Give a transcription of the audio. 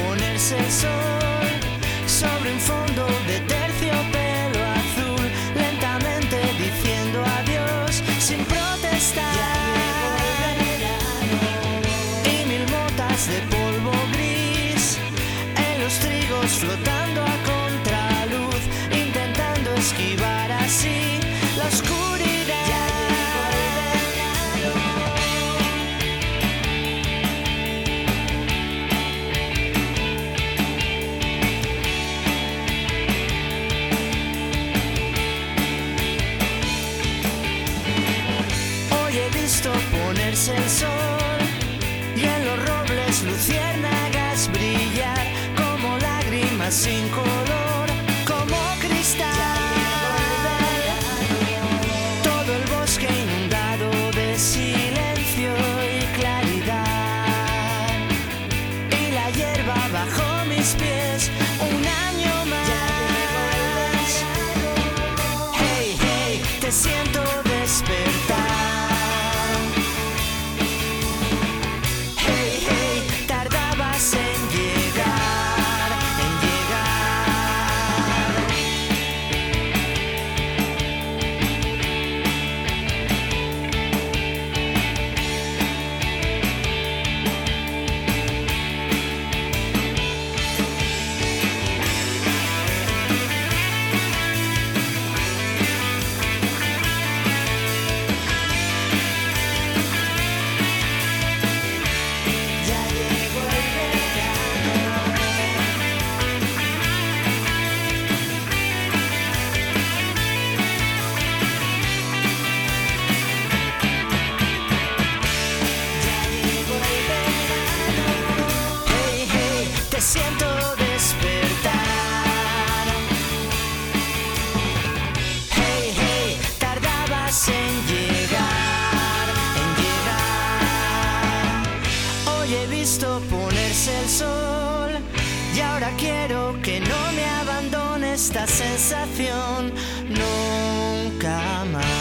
ponerse el sol sobre un fondo de terciopelo azul, lentamente diciendo adiós sin protestar. Y mil motas de polvo gris en los trigos flotando a contraluz, intentando esquivar así la oscuridad. Ponerse el sol y en los robles luciérnagas brillar como lágrimas sin color, como cristal. Todo el bosque inundado de silencio y claridad, y la hierba bajo mis pies un año más. Hey, hey, te siento despertar. Te siento despertar. Hey, hey, tardabas en llegar, Hoy he visto ponerse el sol y ahora quiero que no me abandone esta sensación nunca más.